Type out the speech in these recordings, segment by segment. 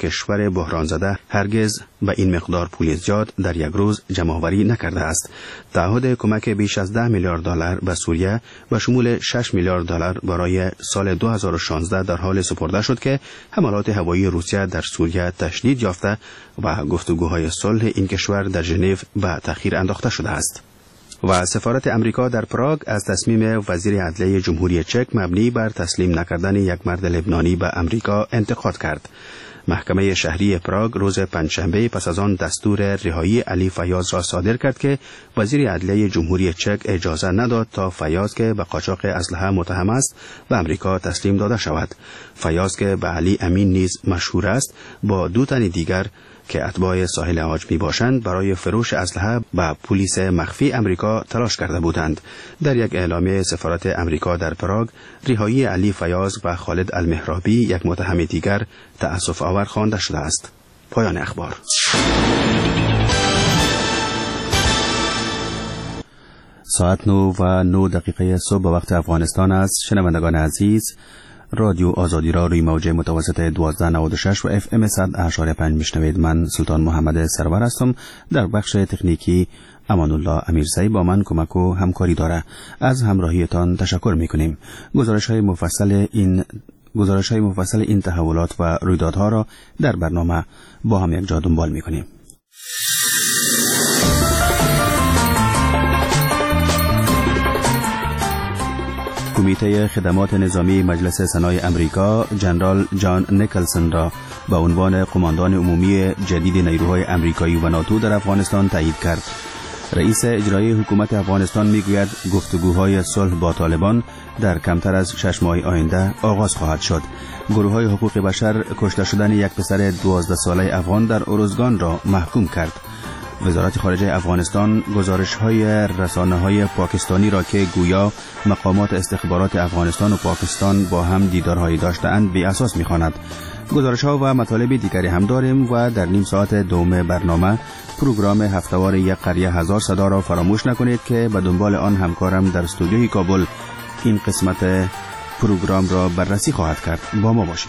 کشور بحران زده هرگز به این مقدار پول زیاد در یک روز جمع‌آوری نکرده است. تعهد کمک بیش از 10 میلیارد دلار به سوریه به شمول 6 میلیارد دلار برای سال 2016 در حال سپرده شد که حملات هوایی روسیه در سوریه تشدید یافته و گفتگوهای صلح این کشور در ژنو به تأخیر انداخته شده است. و سفارت امریکا در پراگ از تصمیم وزیر عدلیه جمهوری چک مبنی بر تسلیم نکردن یک مرد لبنانی به امریکا انتقاد کرد. محکمه شهری پراگ روز پنجشنبه پس از آن دستور رهایی علی فیاض را صادر کرد که وزیر عدلیه جمهوری چک اجازه نداد تا فیاض که به قاچاق اسلحه متهم است به امریکا تسلیم داده شود. فیاض که به علی امین نیز مشهور است با 2 تن دیگر که اتباع ساحل عاج می باشند برای فروش اسلحه به پلیس مخفی امریکا تلاش کرده بودند. در یک اعلامیه سفارت امریکا در پراگ رهایی علی فیاض و خالد المهرابی یک متهم دیگر تأسف آور خوانده شده است. پایان اخبار. ساعت 9:09 صبح به وقت افغانستان است. شنوندگان عزیز، رادیو آزادی را روی موج متوسط 1296 و FM 100.5 میشنوید. من سلطان محمد سرور هستم. در بخش تکنیکی امان الله امیرزایی با من کمک و همکاری داره. از همراهیتان تشکر میکنیم. گزارش های مفصل این تحولات و رویدادها را در برنامه با هم یک جا دنبال میکنیم. کمیته خدمات نظامی مجلس سنای امریکا جنرال جان نیکلسون را به عنوان قماندان عمومی جدید نیروهای امریکایی و ناتو در افغانستان تایید کرد. رئیس اجرایی حکومت افغانستان میگوید گفتگوهای صلح با طالبان در کمتر از 6 ماه آینده آغاز خواهد شد. گروه‌های حقوق بشر کشته شدن یک پسر 12 ساله افغان در اروزگان را محکوم کرد. وزارت خارجه افغانستان گزارش‌های رسانه‌های پاکستانی را که گویا مقامات استخبارات افغانستان و پاکستان با هم دیدارهایی داشته‌اند بی اساس می‌خواند. گزارش‌ها و مطالب دیگری هم داریم و در نیم ساعت دوم برنامه پروگرام هفته‌وار یک قریه هزار صدا را فراموش نکنید که به دنبال آن همکارم در استودیوی کابل این قسمت پروگرام را بررسی خواهد کرد. با ما باشید.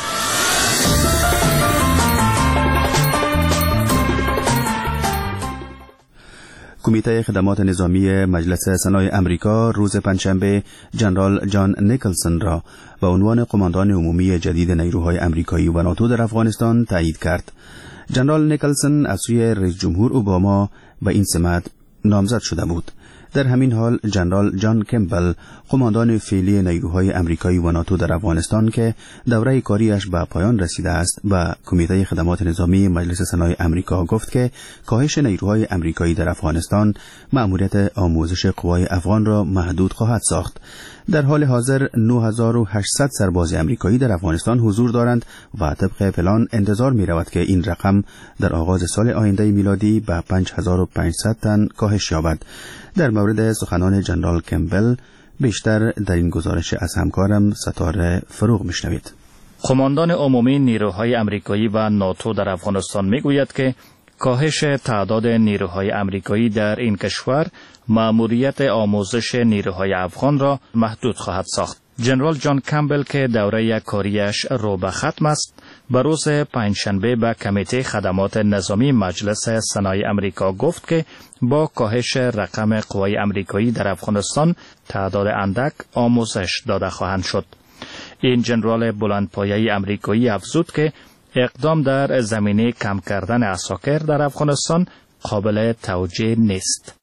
کمیته خدمات نظامی مجلس سنای امریکا روز پنجشنبه جنرال جان نیکلسون را به عنوان قماندان عمومی جدید نیروهای امریکایی و ناتو در افغانستان تایید کرد. جنرال نیکلسون از سوی رئیس جمهور اوباما به این سمت نامزد شده بود. در همین حال جنرال جان کمبل قماندان فعلی نیروهای امریکایی و ناتو در افغانستان که دوره کاریش به پایان رسیده است به کمیته خدمات نظامی مجلس سنای امریکا گفت که کاهش نیروهای امریکایی در افغانستان مأموریت آموزش قوای افغان را محدود خواهد ساخت. در حال حاضر 9800 سرباز امریکایی در افغانستان حضور دارند و طبق پلان انتظار می رود که این رقم در آغاز سال آینده میلادی به 5500 تن کاهش یابد. در مورد سخنان جنرال کمبل بیشتر در این گزارش از همکارم ستاره فروغ میشنوید. قماندان عمومی نیروهای امریکایی و ناتو در افغانستان میگوید که کاهش تعداد نیروهای امریکایی در این کشور مأموریت آموزش نیروهای افغان را محدود خواهد ساخت. جنرال جان کمبل که دوره کاریش رو به ختم است به روز پنجشنبه به کمیته خدمات نظامی مجلس سنای امریکا گفت که با کاهش رقم قوای امریکایی در افغانستان تعداد اندک آموزش داده خواهند شد. این جنرال بلندپایه امریکایی افزود که اقدام در زمینه کم کردن عساکر در افغانستان قابل توجیه نیست.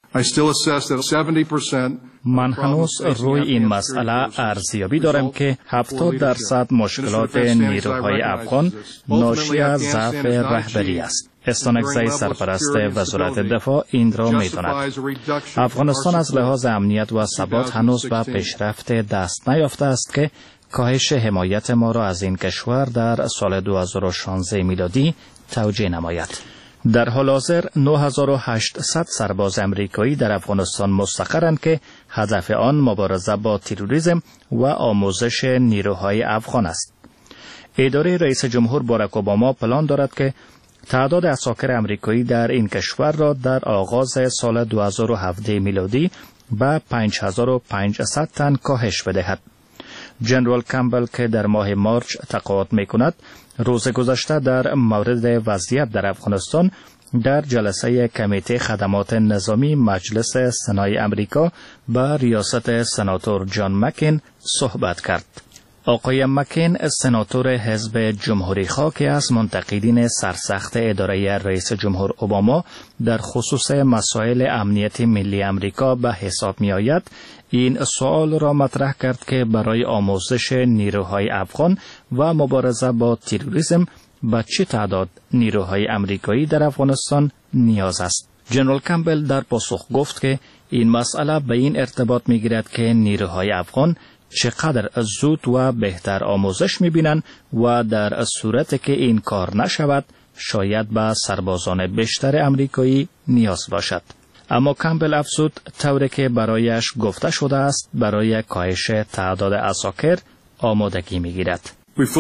من هنوز روی این مسئله ارزیابی دارم که 70% مشکلات نیروهای افغان ناشی از ضعف رهبری است. استانکزی سرپرست وزارت دفاع این را می‌داند. افغانستان از لحاظ امنیت و ثبات هنوز به پیشرفت دست نیافته است که کاهش حمایت ما را از این کشور در سال 2016 میلادی توجیه نماید. در حال حاضر 9800 سرباز امریکایی در افغانستان مستقرند که هدف آن مبارزه با تروریسم و آموزش نیروهای افغان است. اداره رئیس جمهور باراک اوباما پلان دارد که تعداد عساکر امریکایی در این کشور را در آغاز سال 2017 میلادی به 5500 تن کاهش بدهد. جنرال کمبل که در ماه مارچ تقاعد می‌کند، روز گذشته در مورد وضعیت در افغانستان در جلسه کمیته خدمات نظامی مجلس سنای امریکا با ریاست سناتور جان مکین صحبت کرد. آقای مکین سناتور حزب جمهوری خواه که از منتقدین سرسخت اداره رئیس جمهور اوباما در خصوص مسائل امنیت ملی امریکا به حساب می آید، این سوال را مطرح کرد که برای آموزش نیروهای افغان و مبارزه با تروریسم به چه تعداد نیروهای امریکایی در افغانستان نیاز است. جنرال کمبل در پاسخ گفت که این مسئله به این ارتباط می گیرد که نیروهای افغان چقدر زود و بهتر آموزش می‌بینند و در صورتی که این کار نشود شاید به سربازان بیشتر امریکایی نیاز باشد. اما کمبل افزود طوری که برایش گفته شده است برای کاهش تعداد عساکر آمادگی می‌گیرد.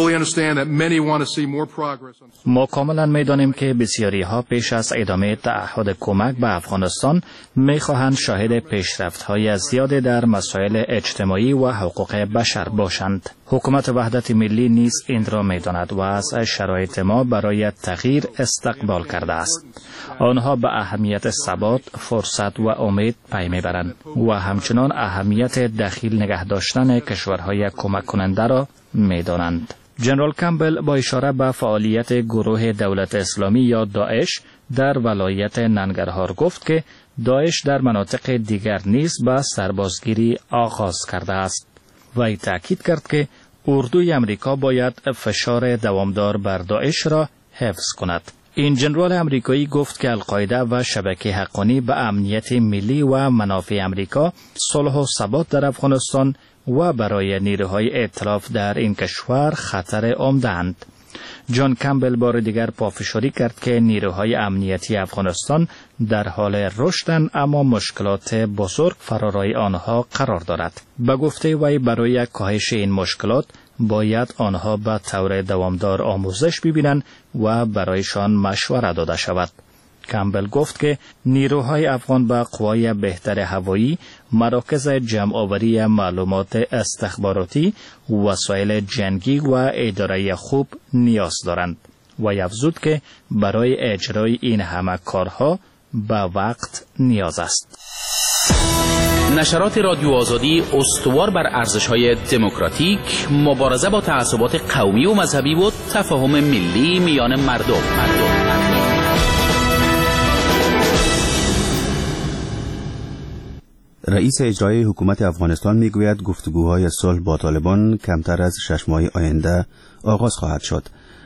ما کاملا می‌دانیم که بسیاری ها پیش از ادامه تعهد کمک به افغانستان می‌خواهند شاهد پیشرفت‌های زیادی در مسائل اجتماعی و حقوق بشر باشند. حکومت وحدت ملی نیز این را می‌داند و از شرایط ما برای تغییر استقبال کرده است. آنها به اهمیت ثبات، فرصت و امید پی می‌برند و همچنان اهمیت دخیل نگه داشتن کشورهای کمک کننده را می‌دانند. جنرال کمبل با اشاره به فعالیت گروه دولت اسلامی یا داعش در ولایت ننگرهار گفت که داعش در مناطق دیگر نیز به سربازگیری آغاز کرده است. وی تأکید کرد که اردوی امریکا باید فشار دوامدار بر داعش را حفظ کند. این جنرال امریکایی گفت که القاعده و شبکه حقانی به امنیت ملی و منافع امریکا، صلح و ثبات در افغانستان و برای نیروهای ائتلاف در این کشور خطر عمده‌اند. جان کمبل بار دیگر پافشاری کرد که نیروهای امنیتی افغانستان در حال رشدند اما مشکلات بزرگ فرارای آنها قرار دارد. به گفته وی برای کاهش این مشکلات باید آنها به طور دوامدار آموزش ببینند و برایشان مشوره داده شود. کمبل گفت که نیروهای افغان به قوای بهتر هوایی، مراکز جمع‌آوری معلومات استخباراتی، وسایل جنگی و اداره خوب نیاز دارند و افزود که برای اجرای این همه کارها به وقت نیاز است. نشرات رادیو آزادی استوار بر ارزش‌های دموکراتیک، مبارزه با تعصبات قومی و مذهبی و تفاهم ملی میان مردم. رئیس اجرایی حکومت افغانستان میگوید گفتگوهای صلح با طالبان کمتر از 6 ماه آینده آغاز خواهد شد.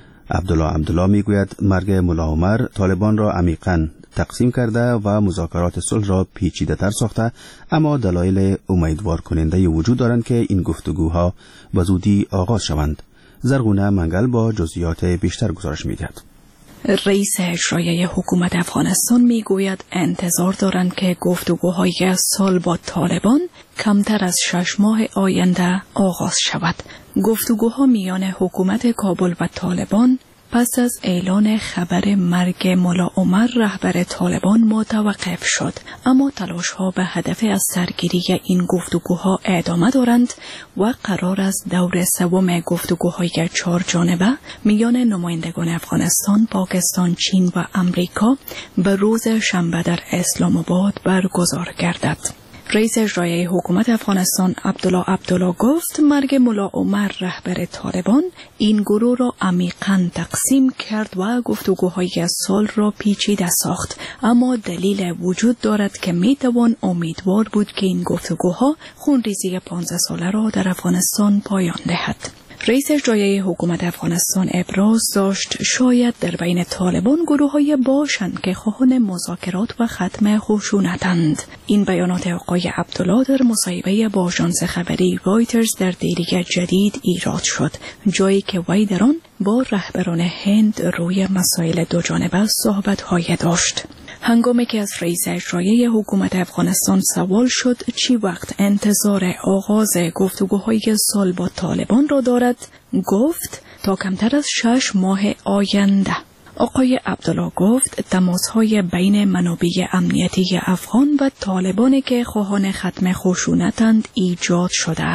عبدالله میگوید مرگ ملا عمر طالبان را عمیقاً تقسیم کرده و مذاکرات صلح را پیچیده‌تر ساخته، اما دلایل امیدوار کننده وجود دارند که این گفتگوها به زودی آغاز شوند. زرغونه منگل با جزئیات بیشتر گزارش می‌دهد. رئیس اجرایی حکومت افغانستان میگوید انتظار دارند که گفتگوهای صلح با طالبان کمتر از 6 ماه آینده آغاز شود. گفتگوها میان حکومت کابل و طالبان پس از اعلان خبر مرگ ملا عمر رهبر طالبان متوقف شد، اما تلاش‌ها به هدف از سرگیری این گفتگوها ادامه دارند و قرار است دور سوم گفتگوهای 4 جانبه میان نمایندگان افغانستان، پاکستان، چین و امریکا به روز شنبه در اسلام آباد برگزار گردد. رئیس اجرایی حکومت افغانستان عبدالله گفت مرگ ملا عمر رهبر طالبان این گروه را عمیقاً تقسیم کرد و گفتگوهای صلح را پیچیده ساخت، اما دلیل وجود دارد که میتوان امیدوار بود که این گفتگوها خونریزی 15 ساله را در افغانستان پایان دهد. رئیس اجرایی حکومت افغانستان ابراز داشت شاید در بین طالبان گروه‌های باشند که خواهان مذاکرات و ختم خشونتند. این بیانات آقای عبدالله در مصاحبه با آژانس خبری رایترز در دیری جدید ایراد شد، جایی که وی در آن با رهبران هند روی مسائل دوجانبه صحبت‌های داشت. هنگامی که از رئیس اجرایی حکومت افغانستان سوال شد چی وقت انتظار آغاز گفتگوهای صلح با طالبان را دارد، گفت تا کمتر از 6 ماه آینده. آقای عبدالله گفت تماس‌های بین منابع امنیتی افغان و طالبانی که خواهان ختم خشونتند ایجاد شده است.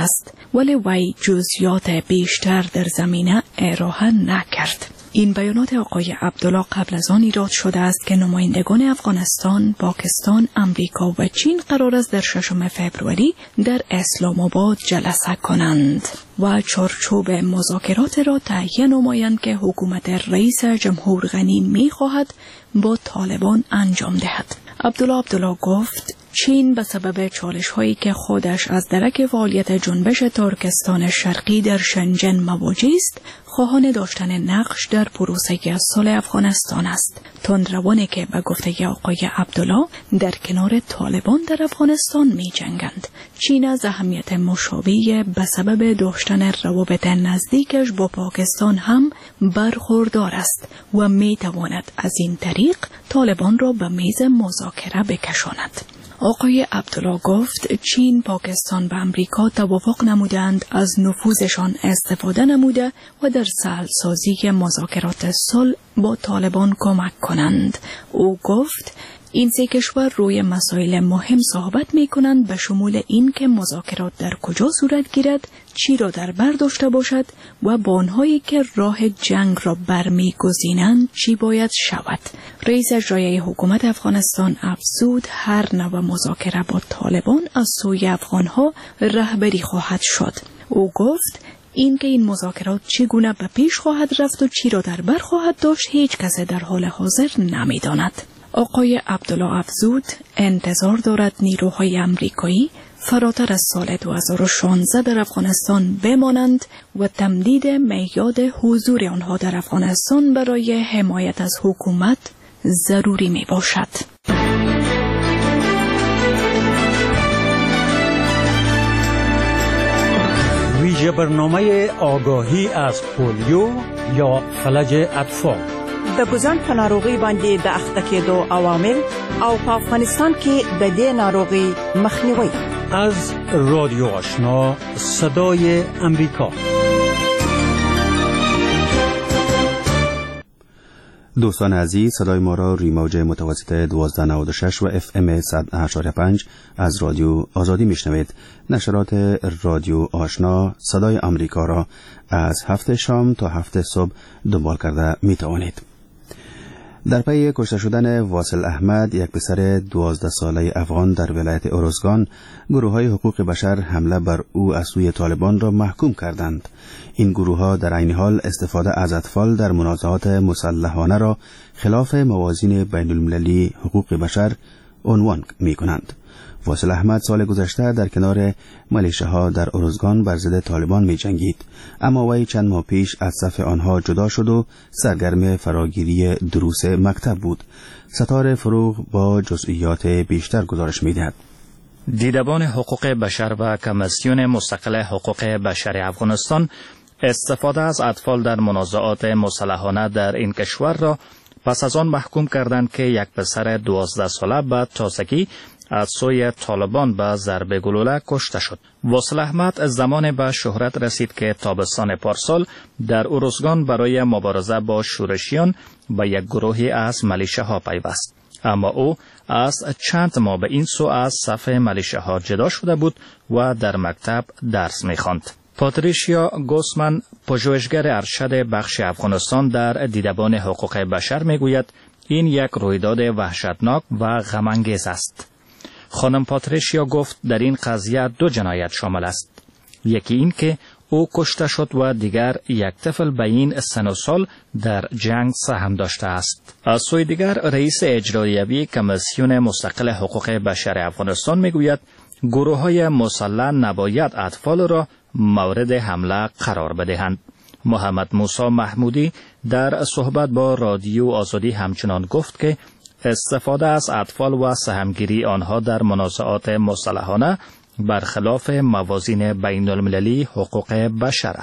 ولی وی جزئیات بیشتر در زمینه ارائه نکرد. این بیانات آقای عبدالله قبل از آن ایراد شده است که نمایندگان افغانستان، پاکستان، امریکا و چین قرار است در 6 فوریه در اسلام آباد جلسه کنند و چارچوب مذاکرات را تهیه نمایند که حکومت رئیس جمهور غنی می خواهد با طالبان انجام دهد. عبدالله گفت چین به سبب چالش هایی که خودش از درک فعالیت جنبش ترکستان شرقی در شنجن مواجه است، خواهان داشتن نقش در پروسه صلح افغانستان است. تندروانی که به گفته آقای عبدالله در کنار طالبان در افغانستان می جنگند. چین از اهمیت مشابه به سبب داشتن روابط نزدیکش با پاکستان هم برخوردار است و می تواند از این طریق طالبان را به میز مذاکره بکشاند. آقای عبدالله گفت چین، پاکستان و امریکا توافق نمودند از نفوذشان استفاده نموده و در سهلسازی مذاکرات صلح با طالبان کمک کنند. او گفت این سه کشور روی مسائل مهم صحبت می کنند به شمول این که مذاکرات در کجا صورت گیرد، چی را در بر داشته باشد و با آنهایی که راه جنگ را برمیگزینند چی باید شود. رئیس اجرایی حکومت افغانستان افزود هر نوع مذاکره با طالبان از سوی افغانها رهبری خواهد شد. او گفت این که این مذاکرات چگونه به پیش خواهد رفت و چی را در بر خواهد داشت هیچ کس در حال حاضر نمی‌داند. آقای عبدالله افزود انتظار دارد نیروهای امریکایی فراتر از سال 2016 در افغانستان بمانند و تمدید میعاد حضور آنها در افغانستان برای حمایت از حکومت ضروری می باشد. ویژه برنامه آگاهی از پولیو یا فلج اطفال. د ګوزن په ناروغي باندې د اخته کېدو عوامل او په افغانستان کې د دې ناروغي مخنیوي. از رادیو آشنا صدای امریکا. دوستان عزیز، صدای ما را روی موج متوسط 1296 و FM 100.5 از رادیو آزادی میشنوید. نشرات رادیو آشنا صدای امریکا را از 7 شام تا 7 صبح دنبال کرده می توانید. در پی کشته شدن واصل احمد، یک پسر 12 ساله افغان در ولایت ارزگان، گروه‌های حقوق بشر حمله بر او از سوی طالبان را محکوم کردند. این گروه‌ها در عین حال استفاده از اطفال در منازعات مسلحانه را خلاف موازین بین المللی حقوق بشر عنوان می‌کنند. واصل احمد سال گذشته در کنار ملیشه‌ها در ارزگان بر ضد طالبان می‌جنگید، اما وی چند ماه پیش از صف آنها جدا شد و سرگرم فراگیری دروس مکتب بود. ستاره فروغ با جزئیات بیشتر گزارش می‌دهد. دیدبان حقوق بشر و کمیسیون مستقل حقوق بشر افغانستان استفاده از اطفال در منازعات مسلحانه در این کشور را پس از آن محکوم کردند که یک پسر 12 ساله به تازگی از سوی طالبان به ضرب گلوله کشته شد. واصل احمد زمان به شهرت رسید که تابستان پارسال در ارزگان برای مبارزه با شورشیان به یک گروهی از ملیشه‌ها پیوست. اما او از چند ماه به این سو از صف ملیشه‌ها جدا شده بود و در مکتب درس می‌خواند. پاتریشیا گوسمن، پژوهشگر ارشد بخش افغانستان در دیدبان حقوق بشر میگوید این یک رویداد وحشتناک و غم‌انگیز است. خانم پاتریشیا گفت در این قضیه 2 جنایت شامل است. یکی این که او کشته شد و دیگر یک طفل به این سن و سال در جنگ سهم داشته است. از سوی دیگر رئیس اجرایی کمیسیون مستقل حقوق بشر افغانستان میگوید گروه‌های مسلح نباید اطفال را مورد حمله قرار بدهند. محمد موسی محمودی در صحبت با رادیو آزادی همچنان گفت که استفاده از اطفال و سهمگیری آنها در منازعات مسلحانه برخلاف موازین بین المللی حقوق بشر است.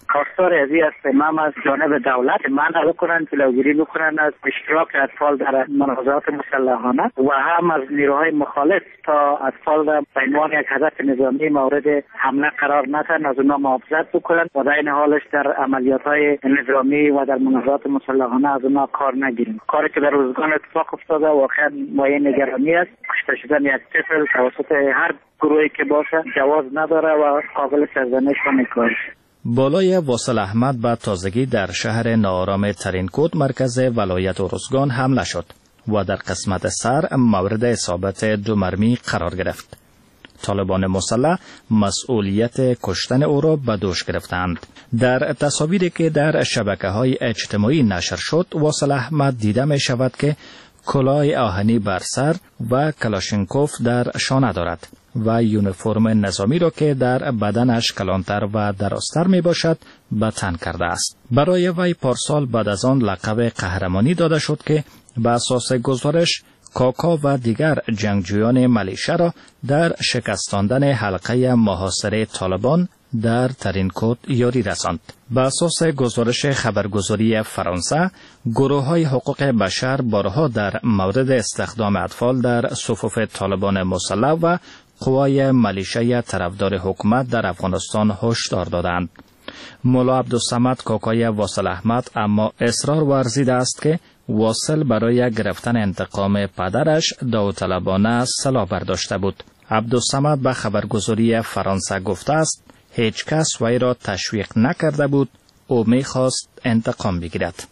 خواستار ازی است ما از جانب دولت منع بکنن، جلوگیری بکنن از اشتراک اطفال در منازعات مسلحانه و هم از نیروهای مخالف تا اطفال را به عنوان یک هدف نظامی مورد حمله قرار ندن، از اونها محافظت بکنن و در این حالش در عملیات‌های نظامی و در منازعات مسلحانه از اونها کار نگیریم. کاری که در روزگان اتفاق افتاده واقعا مایه نگرانی است. کشته شدن یک طفل توسط هر گروهی که باشه جواز نداره و قابل سرزنش و نکار. بالای واصل احمد به تازگی در شهر ناآرام ترینکوت مرکز ولایت ارزگان حمله شد و در قسمت سر مورد اصابت 2 مرمی قرار گرفت. طالبان مسلح مسئولیت کشتن او را به دوش گرفتند. در تصاویری که در شبکه‌های اجتماعی نشر شد، واصل احمد دیده می شود که کلاه آهنی بر سر و کلاشینکوف در شانه دارد و یونیفرم نظامی را که در بدنش کلانتر و درازتر می باشد به تن کرده است. برای وی پارسال بعد از آن لقب قهرمانی داده شد که به اساس گزارش کاکا و دیگر جنگجویان ملیشه را در شکستاندن حلقه محاصره طالبان در ترینکوت یاری رساند. به اساس گزارش خبرگزاری فرانسه، گروه‌های حقوق بشر بارها در مورد استخدام اطفال در صفوف طالبان مسلح و قوای ملیشه طرفدار حکومت در افغانستان هشدار دادند. مولا عبدالصمد کاکای واصل احمد اما اصرار ورزیده است که واصل برای گرفتن انتقام پدرش داوطلبانه سلاح برداشته بود. عبدالصمد به خبرگزاری فرانسه گفته است هیچ کس وی را تشویق نکرده بود، او می‌خواست انتقام بگیرد.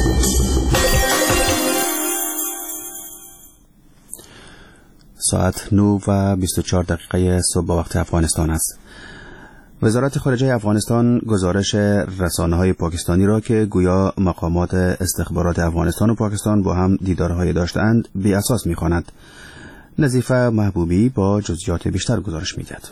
ساعت 9:24 صبح به وقت افغانستان است. وزارت خارجه افغانستان گزارش رسانه‌های پاکستانی را که گویا مقامات استخبارات افغانستان و پاکستان با هم دیدارهای داشتند بی اساس می‌خواند. نظیفه محبوبی با جزئیات بیشتر گزارش می‌دهد.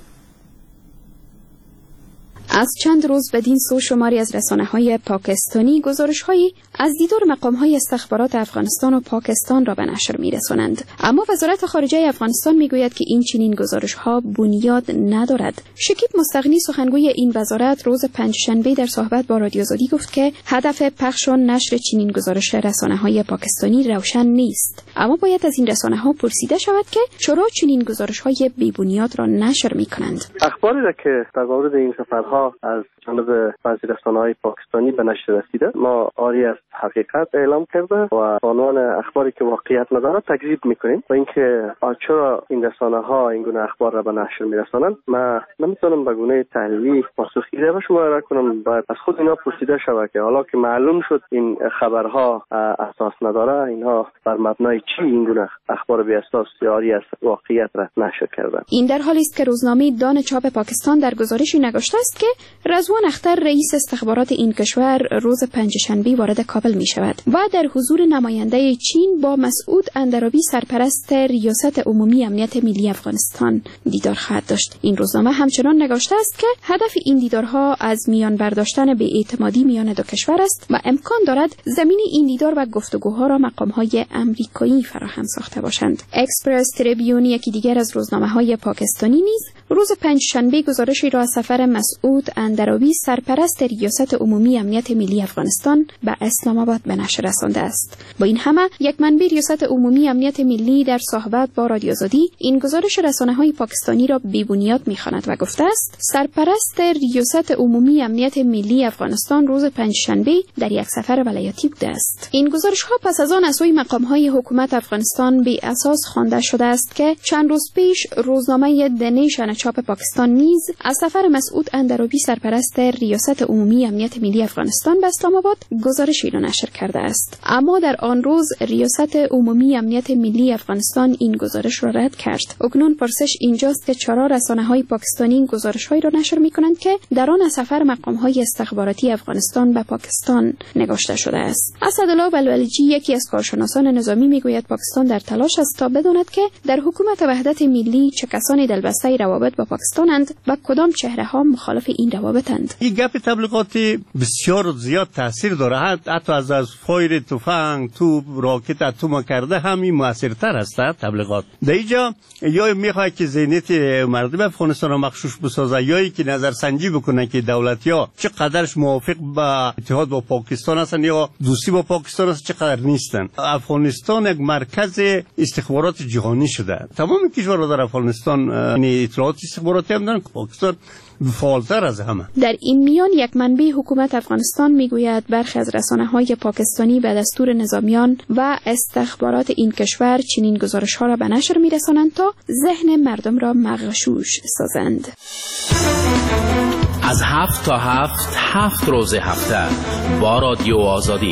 از چند روز بدین سو شماری از رسانه‌های پاکستانی گزارش‌هایی از دیدار مقام‌های استخبارات افغانستان و پاکستان را به نشر می‌رسانند، اما وزارت خارجه افغانستان می‌گوید که این چنین گزارش‌ها بنیاد ندارد. شکیب مستغنی سخنگوی این وزارت روز پنجشنبه در صحبت با رادیو آزادی گفت که هدف پخش و نشر چنین گزارش رسانه‌های پاکستانی روشن نیست، اما باید از این رسانه‌ها پرسیده شود که چرا چنین گزارش‌های بی‌بنیاد را نشر می‌کنند. اخباری را که در مورد این سفرها از جانب بعضی رسانه‌های پاکستانی به نشر رسیده ما عاری از حقیقت اعلام کرده و عنوان اخباری که واقعیت ندارد تکذیب میکنیم و اینکه چرا این رسانه‌ها این گونه اخبار را به نشر میرسانند ما نمیتونم به گونه تحلیلی پاسخی به شما ارائه کنم. باید از خود اینا پرسیده شود که حالا که معلوم شد این خبرها اساس نداره، اینها بر مبنای چی این گونه اخبار بی اساس یا عاری از واقعیت را نشر کردند. این در حالی است که روزنامه دان چاپ پاکستان در گزارشی نگاشته است که رضوان اختر رئیس استخبارات این کشور روز پنجشنبه وارد کابل می شود و در حضور نماینده چین با مسعود اندرابی سرپرست ریاست عمومی امنیت ملی افغانستان دیدار خواهد داشت. این روزنامه همچنان نگاشته است که هدف این دیدارها از میان برداشتن بی‌اعتمادی میان دو کشور است و امکان دارد زمین این دیدار و گفتگوها را مقام‌های آمریکایی فراهم ساخته باشند. اکسپرس تریبیون، یکی دیگر از روزنامه‌های پاکستانی، نیز روز پنجشنبه گزارشی را از سفر مسعود اندرابی سرپرست ریاست عمومی امنیت ملی افغانستان به اسلام آباد به نشر رسانده است. با این همه یک منبع ریاست عمومی امنیت ملی در صحبت با رادیو آزادی این گزارش رسانه‌های پاکستانی را بی‌بنیاد می‌خواند و گفته است سرپرست ریاست عمومی امنیت ملی افغانستان روز پنجشنبه در یک سفر ولایتی بوده است. این گزارش‌ها پس از آن از سوی مقام‌های حکومت افغانستان بی اساس خوانده شده است که چند روز پیش روزنامه د نیشن چاپ پاکستان نیز از سفر مسعود اندرابی سرپرست ریاست عمومی امنیت ملی افغانستان به اسلام آباد گزارشی را نشر کرده است، اما در آن روز ریاست عمومی امنیت ملی افغانستان این گزارش را رد کرد. اکنون پرسش اینجاست که چرا رسانه‌های پاکستانی این گزارش‌هایی را نشر می‌کنند که در آن از سفر مقام‌های استخباراتی افغانستان به پاکستان نگاشته شده است. اسدالله بلبلجی، یکی از کارشناسان نظامی، می‌گوید پاکستان در تلاش است تا بداند که در حکومت وحدت ملی چه کسانی دلبسته روابط روابط با پاکستانند و کدام چهره ها مخالف این روابطند؟ این گپ تبلیغاتی بسیار زیاد تاثیر داره. حتی از فایر تفنگ تو راکت اتم کرده همین موثرتر است تبلیغات. در اینجا یا میخواد که ذهنیت مردم افغانستان را مغشوش بسازه یا که نظرسنجی بکنه که دولت‌ها چقدرش موافق با اتحاد با پاکستان هستند یا دوستی با پاکستان هستند چقدر نیستند. افغانستان یک مرکز استخبارات جهانی شده. تمام کشورها در افغانستان یعنی اطلاعات استخباراتی هم دارن که پاکستان فعالتر از همه. در این میان یک منبع حکومت افغانستان میگوید برخی از رسانه‌های پاکستانی به دستور نظامیان و استخبارات این کشور چنین گزارش‌ها را به نشر می‌رسانند تا ذهن مردم را مغشوش سازند. از 7 تا 7 روز هفته با رادیو آزادی.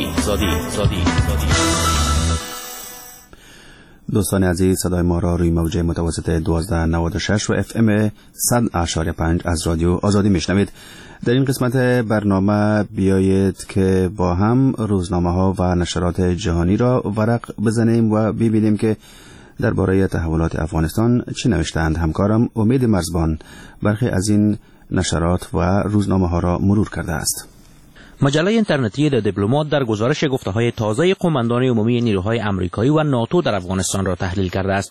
دوستان عزیز، صدای ما را روی موج متوسط 1296 و FM 100.5 از رادیو آزادی میشنوید. در این قسمت برنامه بیایید که با هم روزنامه ها و نشرات جهانی را ورق بزنیم و ببینیم که درباره تحولات افغانستان چه نوشتند. همکارم امید مرزبان برخی از این نشرات و روزنامه ها را مرور کرده است. مجله اینترنتی د دیپلمات در گزارش گفته‌های تازه قماندان عمومی نیروهای آمریکایی و ناتو در افغانستان را تحلیل کرده است.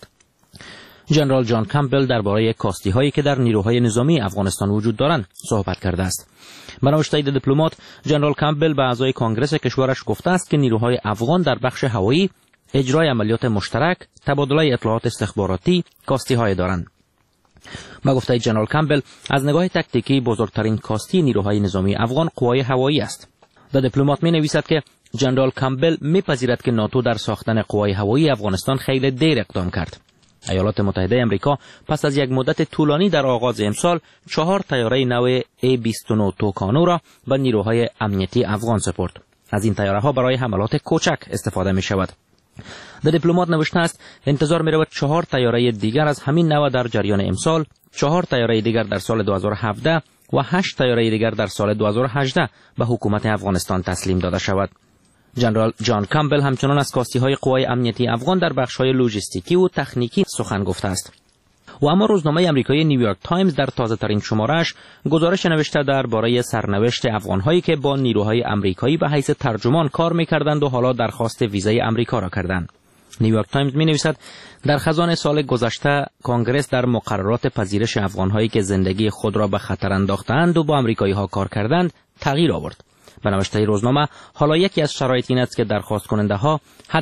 ژنرال جان کامبل درباره کاستی‌هایی که در نیروهای نظامی افغانستان وجود دارند صحبت کرده است. به نوشته د دیپلمات، ژنرال کامبل به اعضای کنگره کشورش گفته است که نیروهای افغان در بخش هوایی اجرای عملیات مشترک، تبادله اطلاعات استخباراتی، کاستی‌های دارند. با گفته جنرال کامبل، از نگاه تاکتیکی بزرگترین کاستی نیروهای نظامی افغان قوای هوایی است. در دیپلمات می نویسد که جنرال کامبل میپذیرد که ناتو در ساختن قوای هوایی افغانستان خیلی دیر اقدام کرد. ایالات متحده آمریکا پس از یک مدت طولانی در آغاز امسال 4 طیاره نو A-29 توکانو را به نیروهای امنیتی افغان سپرد. از این طیاره ها برای حملات کوچک استفاده می شود. در دیپلمات نوشته است انتظار می رود 4 طیاره دیگر از همین نوع در جریان امسال، 4 طیاره دیگر در سال 2017 و 8 طیاره دیگر در سال 2018 به حکومت افغانستان تسلیم داده شود. جنرال جان کامبل همچنان از کاستی‌های قوای امنیتی افغان در بخش‌های لوجستیکی و تکنیکی سخن گفته است. و اما روزنامه آمریکایی نیویورک تایمز در تازه‌ترین شماره‌اش گزارش نوشته درباره سرنوشت افغان‌هایی که با نیروهای آمریکایی به حیث ترجمان کار می‌کردند و حالا درخواست ویزای آمریکا را کردند. نیویورک تایمز می‌نویسد در خزان سال گذشته کنگره در مقررات پذیرش افغان‌هایی که زندگی خود را به خطر انداختند و با آمریکایی‌ها کار کردند تغییر آورد. به نوشته روزنامه، حالا یکی از شرایط این است که درخواست کننده ها